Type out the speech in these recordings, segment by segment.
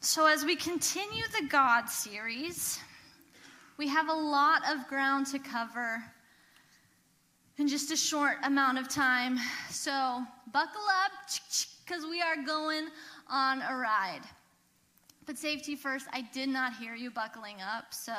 So as we continue the God series, we have a lot of ground to cover in just a short amount of time. So buckle up, because we are going on a ride. But safety first, I did not hear you buckling up, so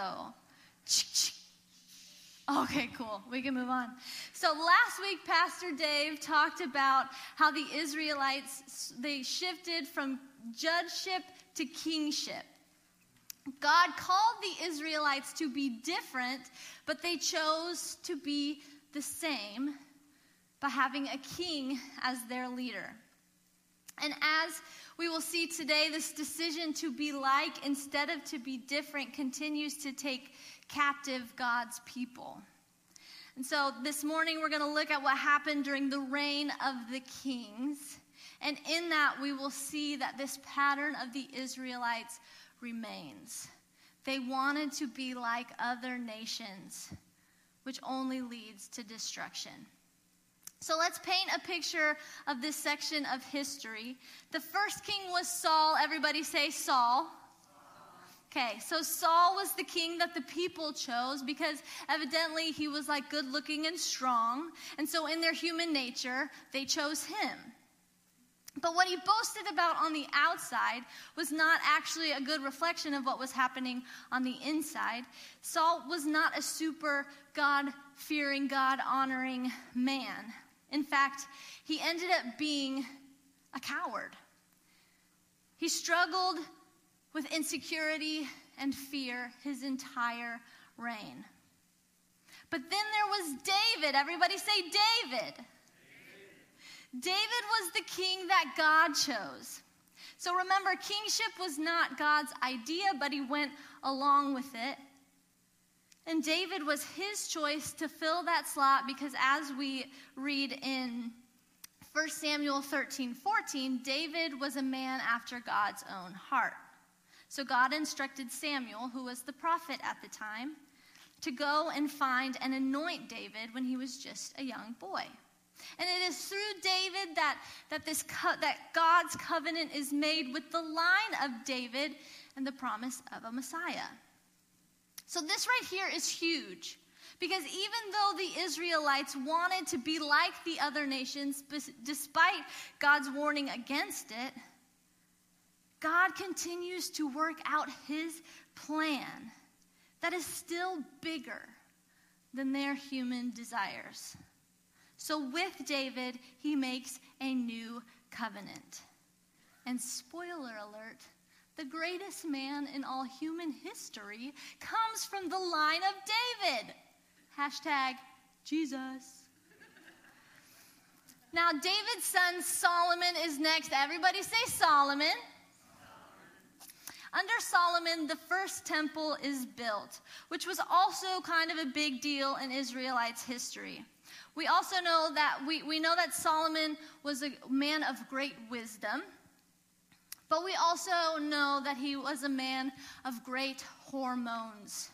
okay, cool. We can move on. So last week, Pastor Dave talked about how the Israelites, they shifted from judgeship to kingship. God called the Israelites to be different, but they chose to be the same by having a king as their leader. And as we will see today, this decision to be like instead of to be different continues to take captive God's people. And so this morning we're going to look at what happened during the reign of the kings. And in that we will see that this pattern of the Israelites remains. They wanted to be like other nations, which only leads to destruction. So let's paint a picture of this section of history. The first king was Saul. Everybody say Saul. Okay, so Saul was the king that the people chose because evidently he was like good looking and strong. And so in their human nature, they chose him. But what he boasted about on the outside was not actually a good reflection of what was happening on the inside. Saul was not a super God-fearing, God-honoring man. In fact, he ended up being a coward. He struggled with insecurity and fear his entire reign. But then there was David. Everybody say David. David was the king that God chose. So remember, kingship was not God's idea, but he went along with it. And David was his choice to fill that slot because as we read in 1 Samuel 13:14, David was a man after God's own heart. So God instructed Samuel, who was the prophet at the time, to go and find and anoint David when he was just a young boy. And it is through David that God's covenant is made with the line of David and the promise of a Messiah. So this right here is huge, because even though the Israelites wanted to be like the other nations, despite God's warning against it, God continues to work out his plan that is still bigger than their human desires. So with David, he makes a new covenant. And spoiler alert, the greatest man in all human history comes from the line of David. Hashtag Jesus. Now, David's son Solomon is next. Everybody say Solomon. Under Solomon, the first temple is built, which was also kind of a big deal in Israelites' history. We also know that we know that Solomon was a man of great wisdom, but we also know that he was a man of great hormones.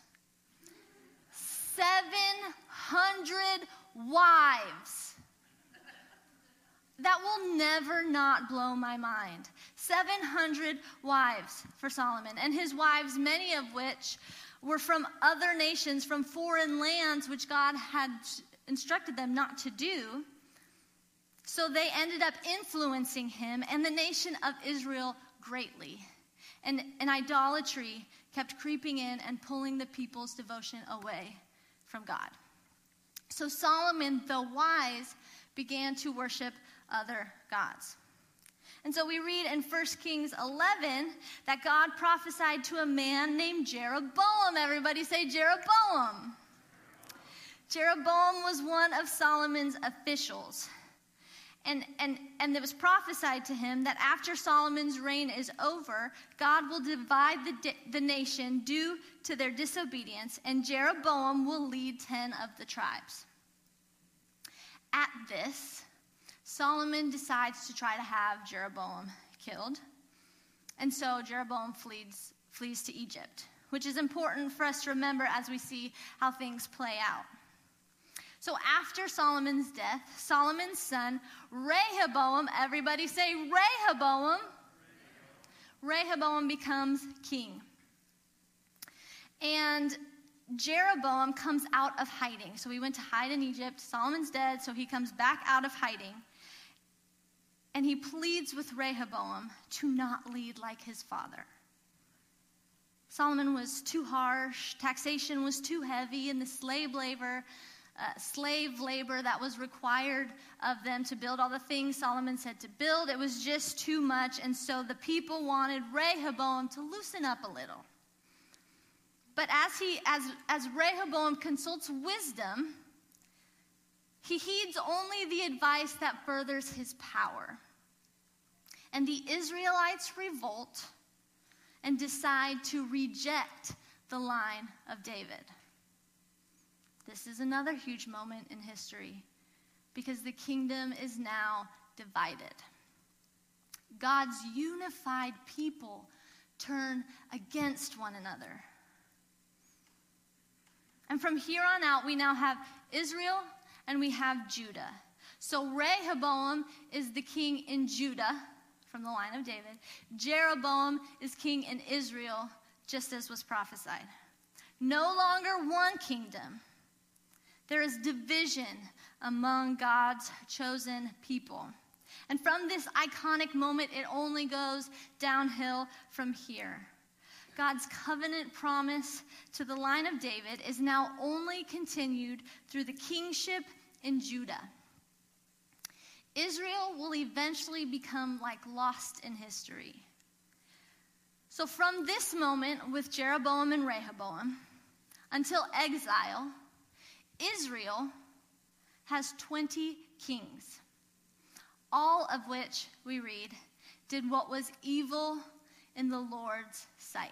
700 wives. That will never not blow my mind. 700 wives for Solomon. And his wives, many of which were from other nations, from foreign lands, which God had instructed them not to do. So they ended up influencing him and the nation of Israel greatly. And idolatry kept creeping in and pulling the people's devotion away from God. So Solomon, though wise, began to worship other gods. And so we read in 1 Kings 11 that God prophesied to a man named Jeroboam. Everybody say Jeroboam. Jeroboam was one of Solomon's officials. And it was prophesied to him that after Solomon's reign is over, God will divide the nation due to their disobedience, and Jeroboam will lead 10 of the tribes. At this, Solomon decides to try to have Jeroboam killed. And so Jeroboam flees to Egypt, which is important for us to remember as we see how things play out. So after Solomon's death, Solomon's son, Rehoboam, everybody say Rehoboam. Rehoboam becomes king. And Jeroboam comes out of hiding. So he went to hide in Egypt. Solomon's dead, so he comes back out of hiding. And he pleads with Rehoboam to not lead like his father. Solomon was too harsh, taxation was too heavy, and the slave labor that was required of them to build all the things Solomon said to build, it was just too much, and so the people wanted Rehoboam to loosen up a little. But as Rehoboam consults wisdom, he heeds only the advice that furthers his power. And the Israelites revolt and decide to reject the line of David. This is another huge moment in history because the kingdom is now divided. God's unified people turn against one another. And from here on out, we now have Israel and we have Judah. So Rehoboam is the king in Judah from the line of David. Jeroboam is king in Israel, just as was prophesied. No longer one kingdom. There is division among God's chosen people. And from this iconic moment, it only goes downhill from here. God's covenant promise to the line of David is now only continued through the kingship in Judah. Israel will eventually become like lost in history. So from this moment with Jeroboam and Rehoboam until exile, Israel has 20 kings, all of which, we read, did what was evil in the Lord's sight.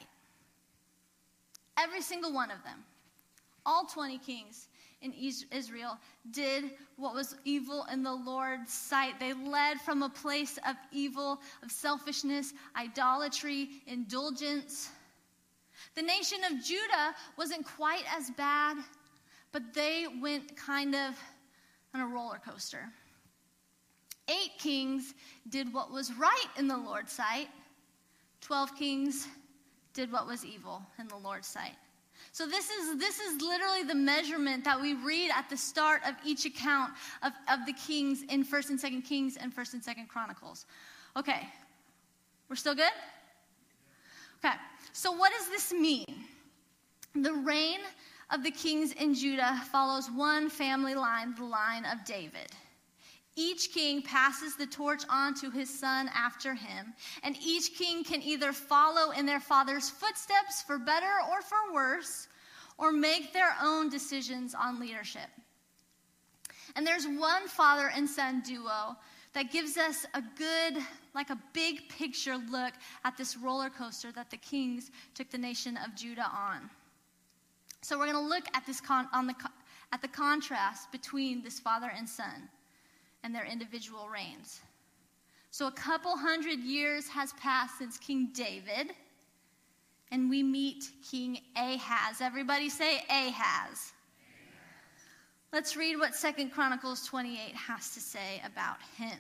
Every single one of them, all 20 kings in Israel, did what was evil in the Lord's sight. They led from a place of evil, of selfishness, idolatry, indulgence. The nation of Judah wasn't quite as bad, but they went kind of on a roller coaster. 8 kings did what was right in the Lord's sight. 12 kings did what was evil in the Lord's sight. So this is literally the measurement that we read at the start of each account of the kings in 1st and 2nd Kings and 1st and 2nd Chronicles. Okay, we're still good? Okay, so what does this mean? The reign of the kings in Judah follows one family line, the line of David. Each king passes the torch on to his son after him, and each king can either follow in their father's footsteps for better or for worse, or make their own decisions on leadership. And there's one father and son duo that gives us a good, like a big picture look at this roller coaster that the kings took the nation of Judah on. So we're going to look at this at the contrast between this father and son and their individual reigns. So a couple hundred years has passed since King David, and we meet King Ahaz. Everybody say Ahaz. Let's read what 2 Chronicles 28 has to say about him.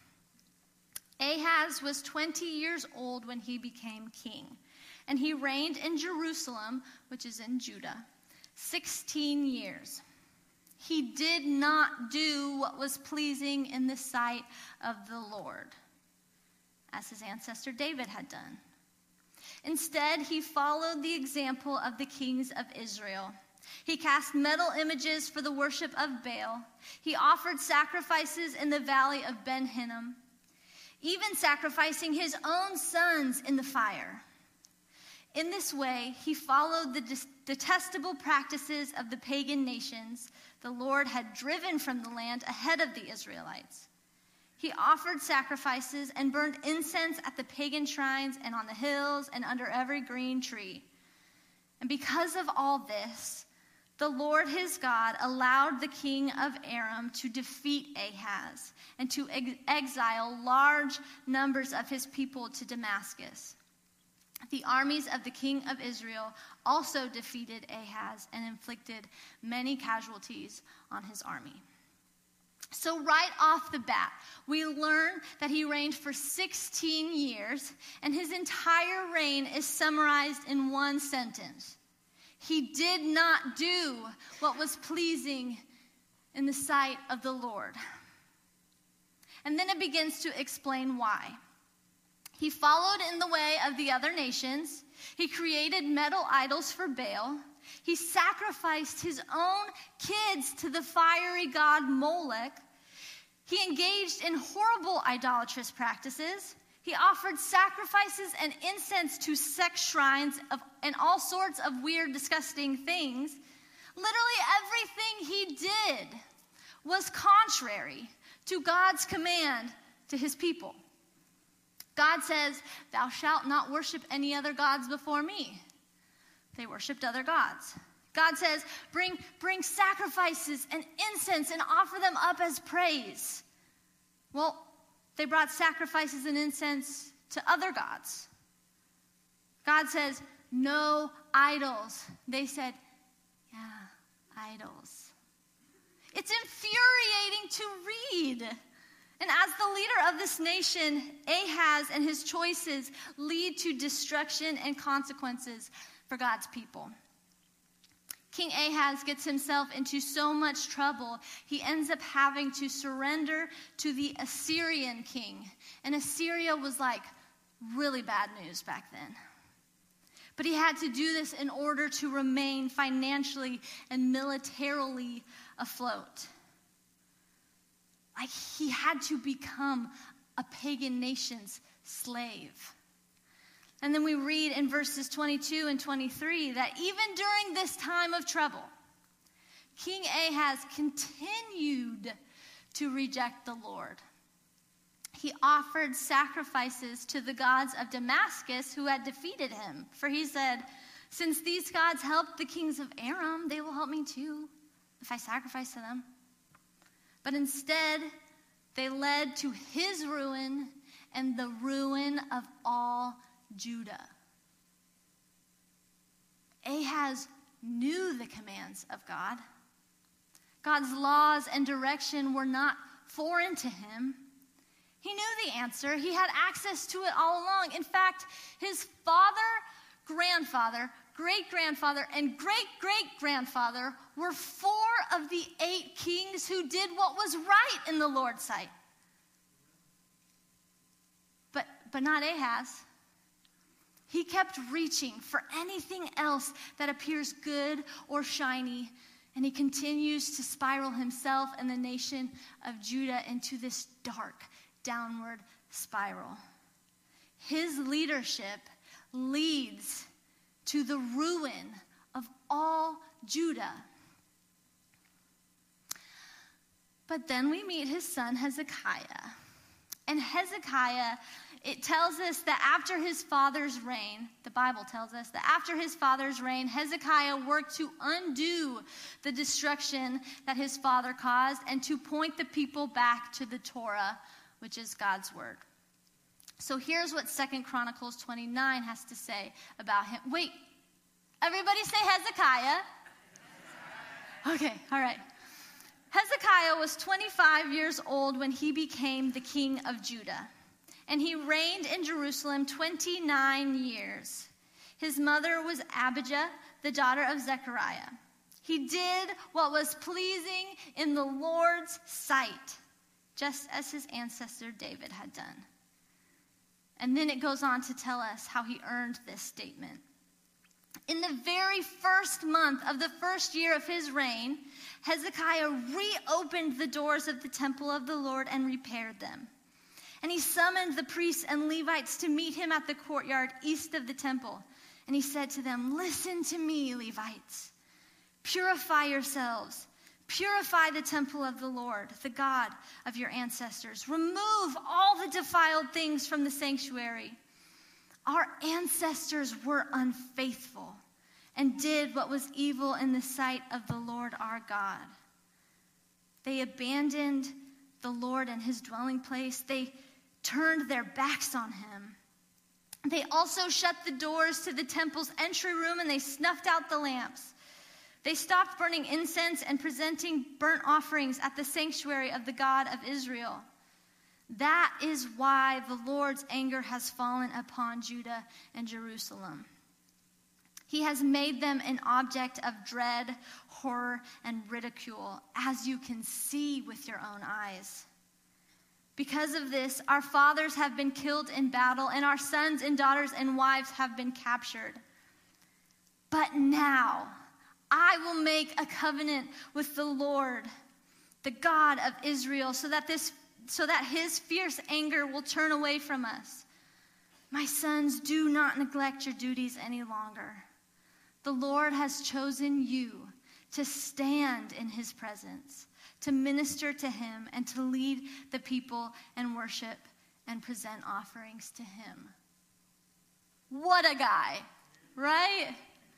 Ahaz was 20 years old when he became king, and he reigned in Jerusalem, which is in Judah, 16 years. He did not do what was pleasing in the sight of the Lord, as his ancestor David had done. Instead, he followed the example of the kings of Israel. He cast metal images for the worship of Baal. He offered sacrifices in the valley of Ben Hinnom, even sacrificing his own sons in the fire. In this way, he followed the detestable practices of the pagan nations the Lord had driven from the land ahead of the Israelites. He offered sacrifices and burned incense at the pagan shrines and on the hills and under every green tree. And because of all this, the Lord his God allowed the king of Aram to defeat Ahaz and to exile large numbers of his people to Damascus. The armies of the king of Israel also defeated Ahaz and inflicted many casualties on his army. So right off the bat, we learn that he reigned for 16 years, and his entire reign is summarized in one sentence. He did not do what was pleasing in the sight of the Lord. And then it begins to explain why. He followed in the way of the other nations. He created metal idols for Baal. He sacrificed his own kids to the fiery god Molech. He engaged in horrible idolatrous practices. He offered sacrifices and incense to sex shrines and all sorts of weird, disgusting things. Literally everything he did was contrary to God's command to his people. God says, "Thou shalt not worship any other gods before me." They worshiped other gods. God says, bring sacrifices and incense and offer them up as praise. Well, they brought sacrifices and incense to other gods. God says, "No idols." They said, "Yeah, idols." It's infuriating to read. And as the leader of this nation, Ahaz and his choices lead to destruction and consequences for God's people. King Ahaz gets himself into so much trouble, he ends up having to surrender to the Assyrian king. And Assyria was like really bad news back then. But he had to do this in order to remain financially and militarily afloat. Like he had to become a pagan nation's slave. And then we read in verses 22 and 23 that even during this time of trouble, King Ahaz continued to reject the Lord. He offered sacrifices to the gods of Damascus who had defeated him. For he said, "Since these gods helped the kings of Aram, they will help me too if I sacrifice to them." But instead, they led to his ruin and the ruin of all Judah. Ahaz knew the commands of God. God's laws and direction were not foreign to him. He knew the answer. He had access to it all along. In fact, his father, grandfather, great-grandfather, and great-great-grandfather were 4 of the 8 kings who did what was right in the Lord's sight. But not Ahaz. He kept reaching for anything else that appears good or shiny, and he continues to spiral himself and the nation of Judah into this dark, downward spiral. His leadership leads to the ruin of all Judah. But then we meet his son Hezekiah. And Hezekiah, it tells us that after his father's reign, the Bible tells us that after his father's reign, Hezekiah worked to undo the destruction that his father caused and to point the people back to the Torah, which is God's word. So here's what 2 Chronicles 29 has to say about him. Wait, everybody say Hezekiah. Okay, all right. Hezekiah was 25 years old when he became the king of Judah, and he reigned in Jerusalem 29 years. His mother was Abijah, the daughter of Zechariah. He did what was pleasing in the Lord's sight, just as his ancestor David had done. And then it goes on to tell us how he earned this statement. In the very first month of the first year of his reign, Hezekiah reopened the doors of the temple of the Lord and repaired them. And he summoned the priests and Levites to meet him at the courtyard east of the temple. And he said to them, "Listen to me, Levites. Purify yourselves. Purify the temple of the Lord, the God of your ancestors. Remove all the defiled things from the sanctuary. Our ancestors were unfaithful and did what was evil in the sight of the Lord our God. They abandoned the Lord and his dwelling place. They turned their backs on him. They also shut the doors to the temple's entry room and they snuffed out the lamps. They stopped burning incense and presenting burnt offerings at the sanctuary of the God of Israel. That is why the Lord's anger has fallen upon Judah and Jerusalem. He has made them an object of dread, horror, and ridicule, as you can see with your own eyes. Because of this, our fathers have been killed in battle, and our sons and daughters and wives have been captured. But now I will make a covenant with the Lord, the God of Israel, so that his fierce anger will turn away from us. My sons, do not neglect your duties any longer. The Lord has chosen you to stand in his presence, to minister to him, and to lead the people and worship and present offerings to him. What a guy, right?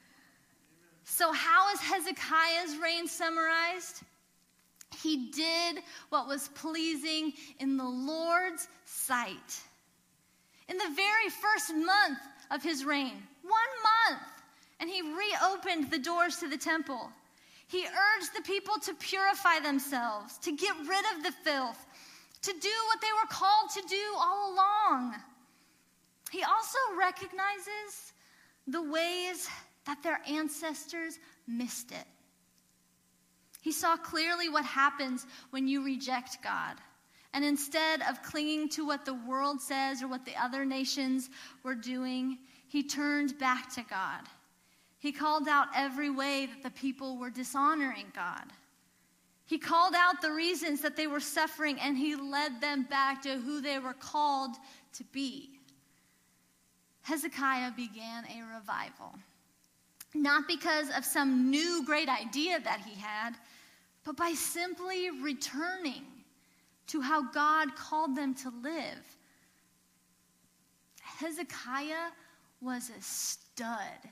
So how is Hezekiah's reign summarized? He did what was pleasing in the Lord's sight. In the very first month of his reign, 1 month, and he reopened the doors to the temple. He urged the people to purify themselves, to get rid of the filth, to do what they were called to do all along. He also recognizes the ways that their ancestors missed it. He saw clearly what happens when you reject God. And instead of clinging to what the world says or what the other nations were doing, he turned back to God. He called out every way that the people were dishonoring God. He called out the reasons that they were suffering, and he led them back to who they were called to be. Hezekiah began a revival. Not because of some new great idea that he had, but by simply returning to how God called them to live. Hezekiah was a stud.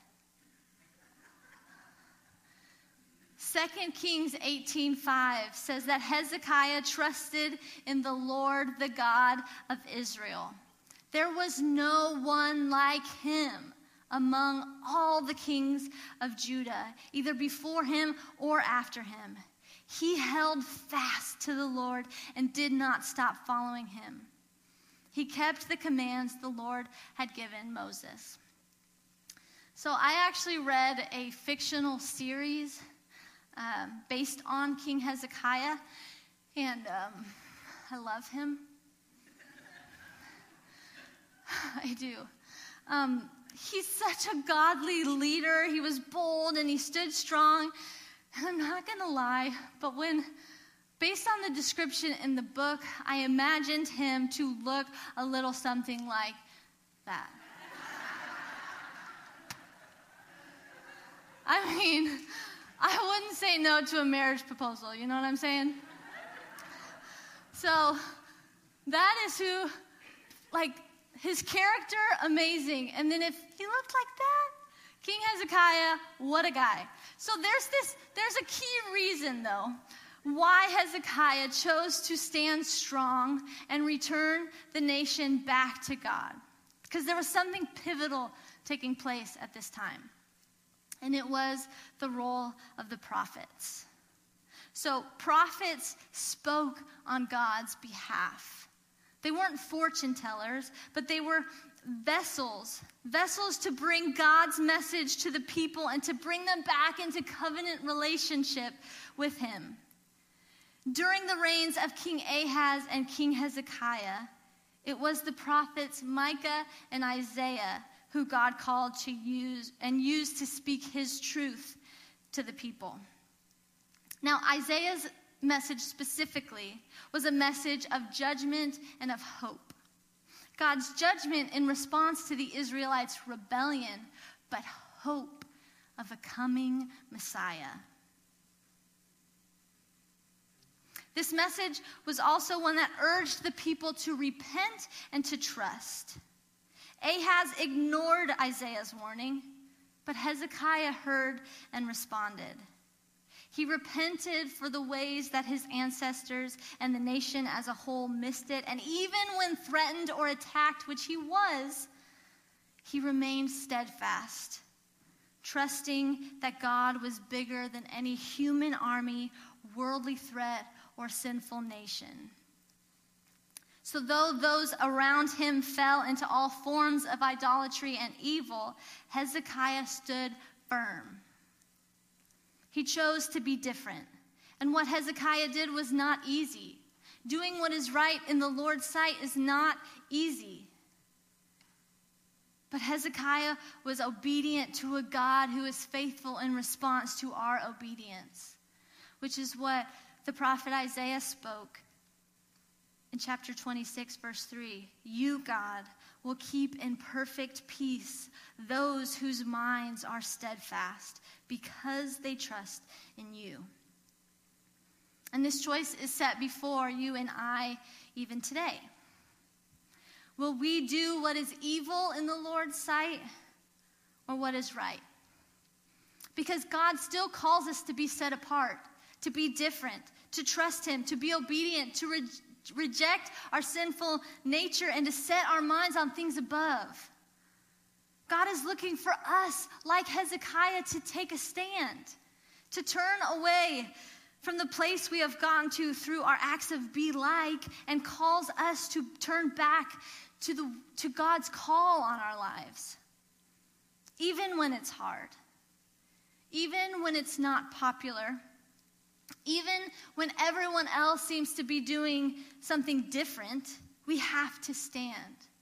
2 Kings 18:5 says that Hezekiah trusted in the Lord, the God of Israel. There was no one like him among all the kings of Judah, either before him or after him. He held fast to the Lord and did not stop following him. He kept the commands the Lord had given Moses. So I actually read a fictional series based on King Hezekiah, and I love him. I do. He's such a godly leader. He was bold and he stood strong. And I'm not going to lie, but based on the description in the book, I imagined him to look a little something like that. I mean, I wouldn't say no to a marriage proposal, you know what I'm saying? So that is who, his character, amazing. And then if he looked like that, King Hezekiah, what a guy. So there's a key reason, though, why Hezekiah chose to stand strong and return the nation back to God. Because there was something pivotal taking place at this time. And it was the role of the prophets. So prophets spoke on God's behalf. They weren't fortune tellers, but they were vessels to bring God's message to the people and to bring them back into covenant relationship with him. During the reigns of King Ahaz and King Hezekiah, it was the prophets Micah and Isaiah who God called to use to speak his truth to the people. Now, Isaiah's message specifically was a message of judgment and of hope. God's judgment in response to the Israelites' rebellion, but hope of a coming Messiah. This message was also one that urged the people to repent and to trust. Ahaz ignored Isaiah's warning, but Hezekiah heard and responded. He repented for the ways that his ancestors and the nation as a whole missed it, and even when threatened or attacked, which he was, he remained steadfast. trusting that God was bigger than any human army, worldly threat, or sinful nation. So though those around him fell into all forms of idolatry and evil, Hezekiah stood firm. He chose to be different. And what Hezekiah did was not easy. Doing what is right in the Lord's sight is not easy. But Hezekiah was obedient to a God who is faithful in response to our obedience, which is what the prophet Isaiah spoke in chapter 26, verse 3. You, God, will keep in perfect peace those whose minds are steadfast because they trust in you. And this choice is set before you and I even today. Will we do what is evil in the Lord's sight or what is right? Because God still calls us to be set apart, to be different, to trust him, to be obedient, to reject our sinful nature, and to set our minds on things above. God is looking for us, like Hezekiah, to take a stand, to turn away from the place we have gone to through our acts of be like, and calls us to turn back to God's call on our lives. Even when it's hard, even when it's not popular, even when everyone else seems to be doing something different, we have to stand.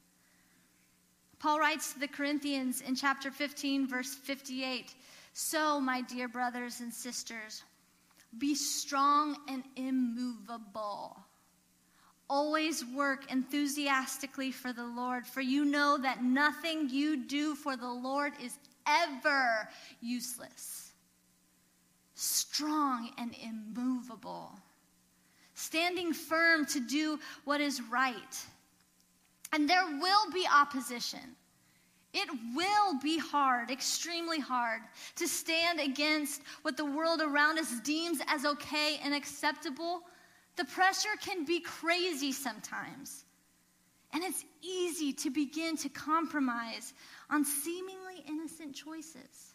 Paul writes to the Corinthians in chapter 15, verse 58, "So, my dear brothers and sisters, be strong and immovable. Always work enthusiastically for the Lord, for you know that nothing you do for the Lord is ever useless." Strong and immovable. Standing firm to do what is right. And there will be opposition. It will be hard, extremely hard, to stand against what the world around us deems as okay and acceptable. The pressure can be crazy sometimes. And it's easy to begin to compromise on seemingly innocent choices.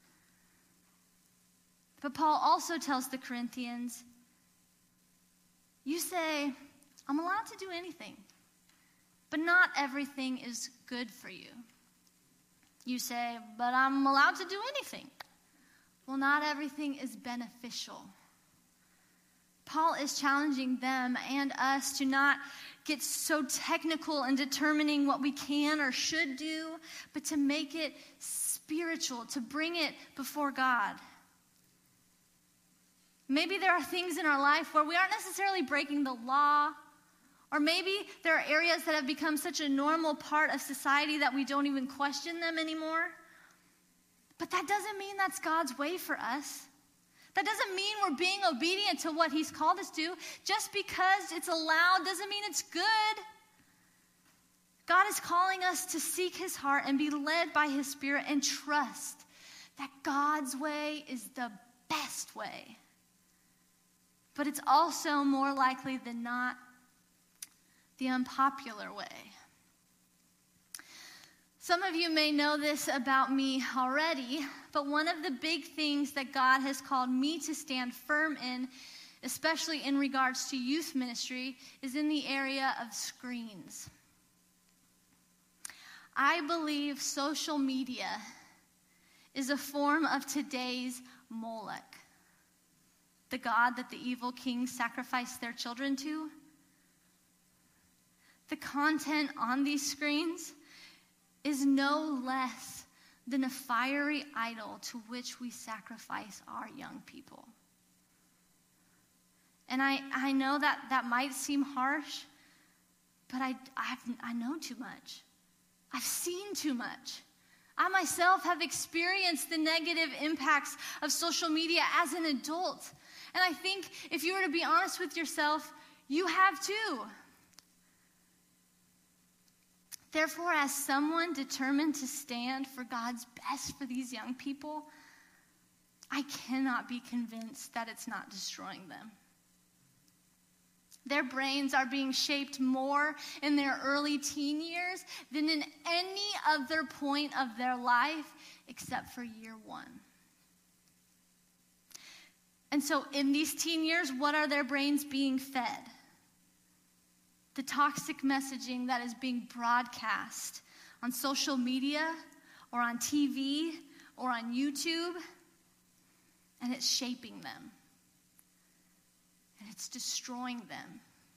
But Paul also tells the Corinthians, you say, I'm allowed to do anything, but not everything is good for you. You say, but I'm allowed to do anything. Well, not everything is beneficial. Paul is challenging them and us to not get so technical in determining what we can or should do, but to make it spiritual, to bring it before God. Maybe there are things in our life where we aren't necessarily breaking the law, or maybe there are areas that have become such a normal part of society that we don't even question them anymore. But that doesn't mean that's God's way for us. That doesn't mean we're being obedient to what he's called us to. Just because it's allowed doesn't mean it's good. God is calling us to seek his heart and be led by his Spirit and trust that God's way is the best way. But it's also more likely than not the unpopular way. Some of you may know this about me already, but one of the big things that God has called me to stand firm in, especially in regards to youth ministry, is in the area of screens. I believe social media is a form of today's Moloch, the god that the evil kings sacrificed their children to. The content on these screens is no less than a fiery idol to which we sacrifice our young people. And I know that might seem harsh, but I know too much. I've seen too much. I myself have experienced the negative impacts of social media as an adult. And I think if you were to be honest with yourself, you have too. Therefore, as someone determined to stand for God's best for these young people, I cannot be convinced that it's not destroying them. Their brains are being shaped more in their early teen years than in any other point of their life except for year 1. And so in these teen years, what are their brains being fed? The toxic messaging that is being broadcast on social media or on TV or on YouTube, and it's shaping them. And it's destroying them.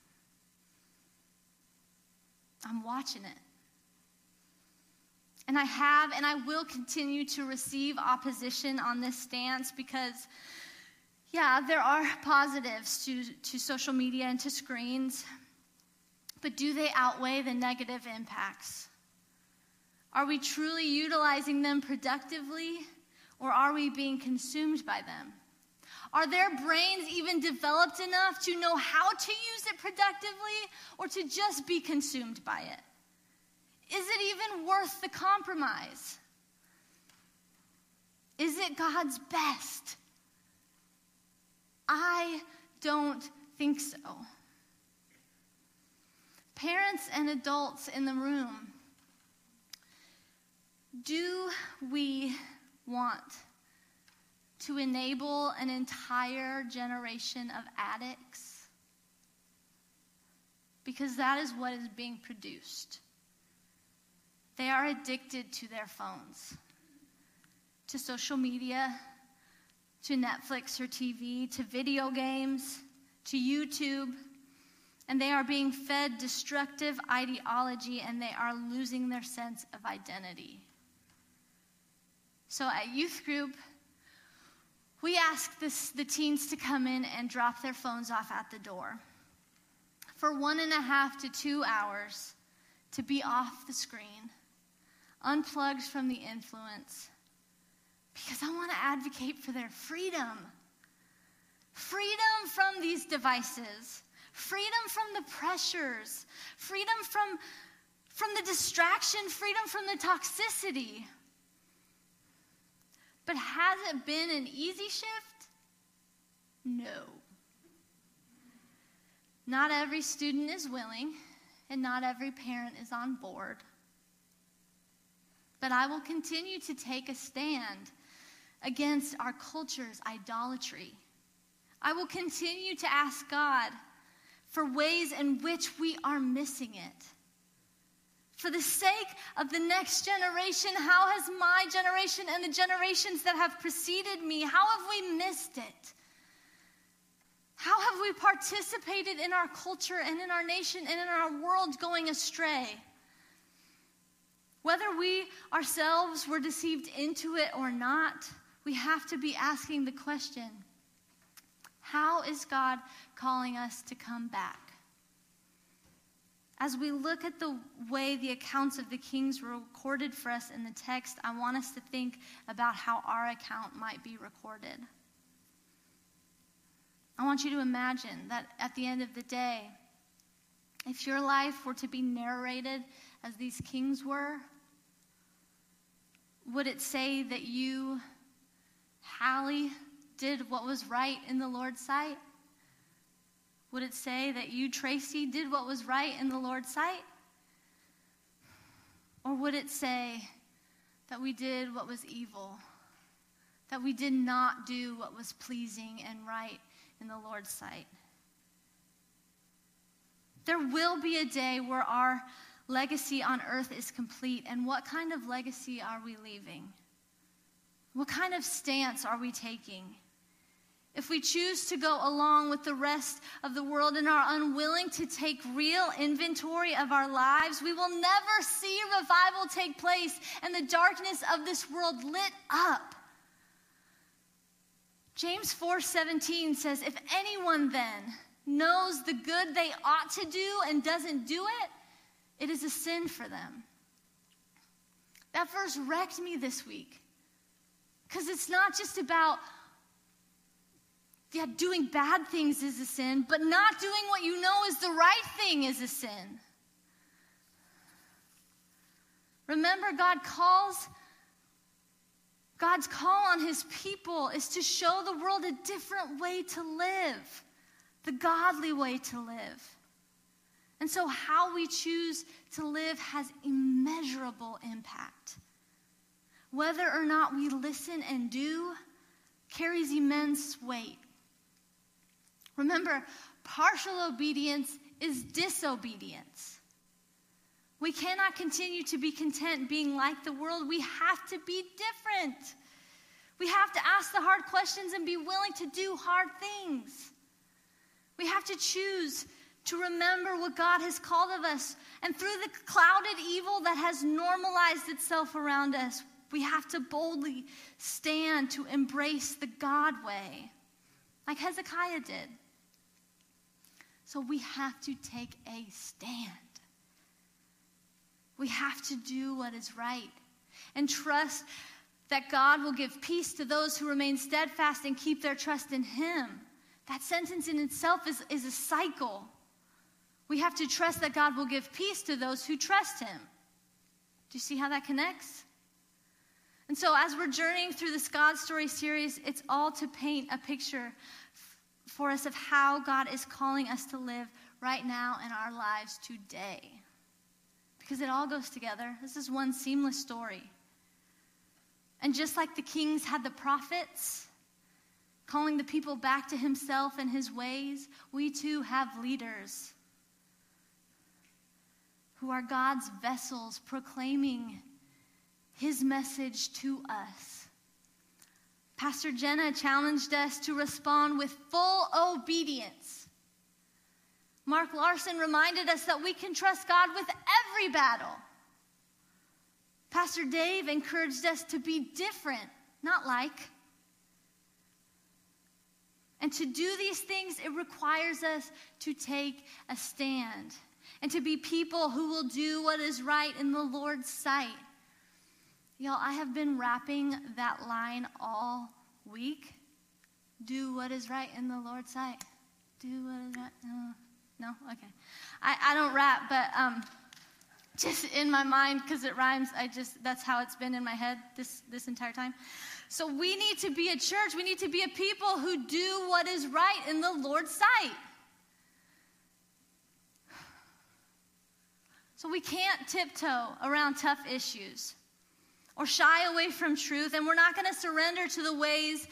I'm watching it. And I have and I will continue to receive opposition on this stance because, yeah, there are positives to social media and to screens, but do they outweigh the negative impacts? Are we truly utilizing them productively, or are we being consumed by them? Are their brains even developed enough to know how to use it productively or to just be consumed by it? Is it even worth the compromise? Is it God's best? I don't think so. Parents and adults in the room, do we want to enable an entire generation of addicts? Because that is what is being produced. They are addicted to their phones, to social media, to Netflix or TV, to video games, to YouTube, and they are being fed destructive ideology, and they are losing their sense of identity. So at youth group, we ask the teens to come in and drop their phones off at the door for 1.5 to 2 hours to be off the screen, unplugged from the influence, because I want to advocate for their freedom. Freedom from these devices, freedom from the pressures, freedom from the distraction, freedom from the toxicity. But has it been an easy shift? No. Not every student is willing, and not every parent is on board. But I will continue to take a stand against our culture's idolatry. I will continue to ask God for ways in which we are missing it. For the sake of the next generation, how has my generation and the generations that have preceded me, how have we missed it? How have we participated in our culture and in our nation and in our world going astray? Whether we ourselves were deceived into it or not, we have to be asking the question, how is God calling us to come back? As we look at the way the accounts of the kings were recorded for us in the text, I want us to think about how our account might be recorded. I want you to imagine that at the end of the day, if your life were to be narrated as these kings were, would it say that you, Hallie, did what was right in the Lord's sight? Would it say that you, Tracy, did what was right in the Lord's sight? Or would it say that we did what was evil? That we did not do what was pleasing and right in the Lord's sight? There will be a day where our legacy on earth is complete. And what kind of legacy are we leaving? What kind of stance are we taking? If we choose to go along with the rest of the world and are unwilling to take real inventory of our lives, we will never see revival take place and the darkness of this world lit up. James 4:17 says, if anyone then knows the good they ought to do and doesn't do it, it is a sin for them. That verse wrecked me this week. Because it's not just about doing bad things is a sin, but not doing what you know is the right thing is a sin. Remember, God's call on his people is to show the world a different way to live. the godly way to live. And so how we choose to live has immeasurable impact. Whether or not we listen and do carries immense weight. Remember, partial obedience is disobedience. We cannot continue to be content being like the world. We have to be different. We have to ask the hard questions and be willing to do hard things. We have to choose to remember what God has called of us. And through the clouded evil that has normalized itself around us, we have to boldly stand to embrace the God way, like Hezekiah did. So we have to take a stand. We have to do what is right and trust that God will give peace to those who remain steadfast and keep their trust in Him. That sentence in itself is a cycle. We have to trust that God will give peace to those who trust Him. Do you see how that connects? And so as we're journeying through this God Story series, it's all to paint a picture for us of how God is calling us to live right now in our lives today. Because it all goes together. This is one seamless story. And just like the kings had the prophets calling the people back to Himself and His ways, we too have leaders who are God's vessels proclaiming His message to us. Pastor Jenna challenged us to respond with full obedience. Mark Larson reminded us that we can trust God with every battle. Pastor Dave encouraged us to be different, not like. And to do these things, it requires us to take a stand and to be people who will do what is right in the Lord's sight. Y'all, I have been rapping that line all week. Do what is right in the Lord's sight. Do what is right. No? Okay. I don't rap, but just in my mind, because it rhymes, that's how it's been in my head this entire time. So we need to be a church. We need to be a people who do what is right in the Lord's sight. So we can't tiptoe around tough issues or shy away from truth, and we're not going to surrender to the ways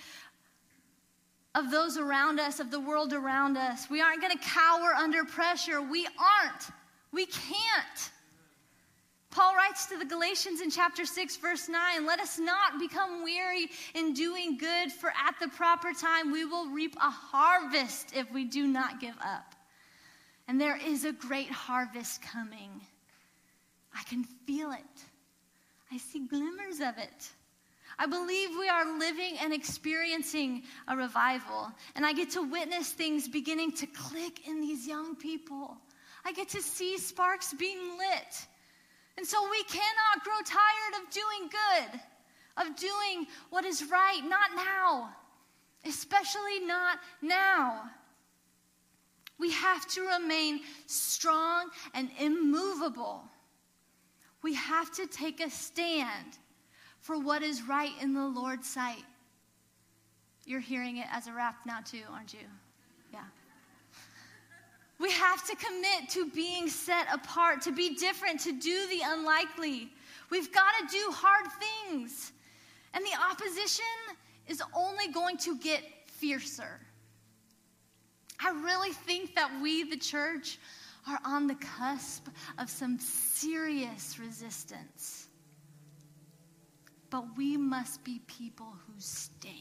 of those around us, of the world around us. We aren't going to cower under pressure. We aren't. We can't. Paul writes to the Galatians in chapter 6, verse 9, let us not become weary in doing good, for at the proper time we will reap a harvest if we do not give up. And there is a great harvest coming. I can feel it. I see glimmers of it. I believe we are living and experiencing a revival. And I get to witness things beginning to click in these young people. I get to see sparks being lit. And so we cannot grow tired of doing good, of doing what is right, not now, especially not now. We have to remain strong and immovable. We have to take a stand for what is right in the Lord's sight. You're hearing it as a rap now too, aren't you? Yeah. We have to commit to being set apart, to be different, to do the unlikely. We've got to do hard things. And the opposition is only going to get fiercer. I really think that we, the church, are on the cusp of some serious resistance. But we must be people who stand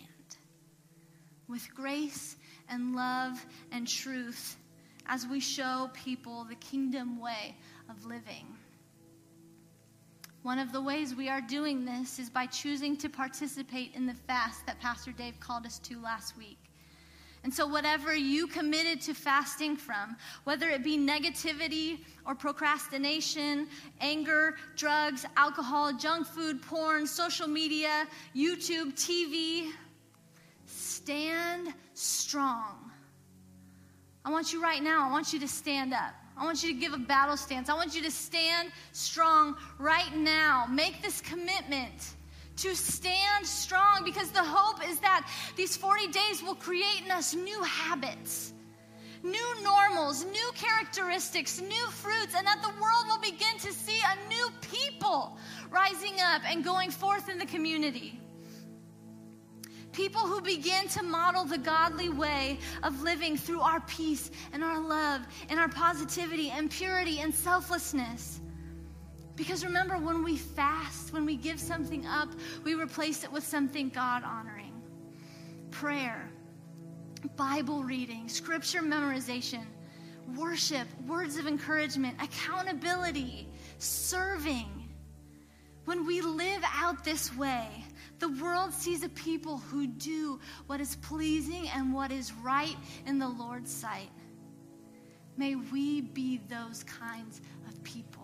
with grace and love and truth as we show people the kingdom way of living. One of the ways we are doing this is by choosing to participate in the fast that Pastor Dave called us to last week. And so whatever you committed to fasting from, whether it be negativity or procrastination, anger, drugs, alcohol, junk food, porn, social media, YouTube, TV, stand strong. I want you right now, I want you to stand up. I want you to give a battle stance. I want you to stand strong right now. Make this commitment to stand strong, because the hope is that these 40 days will create in us new habits, new normals, new characteristics, new fruits, and that the world will begin to see a new people rising up and going forth in the community. People who begin to model the godly way of living through our peace and our love and our positivity and purity and selflessness. Because remember, when we fast, when we give something up, we replace it with something God-honoring. Prayer, Bible reading, scripture memorization, worship, words of encouragement, accountability, serving. When we live out this way, the world sees a people who do what is pleasing and what is right in the Lord's sight. May we be those kinds of people.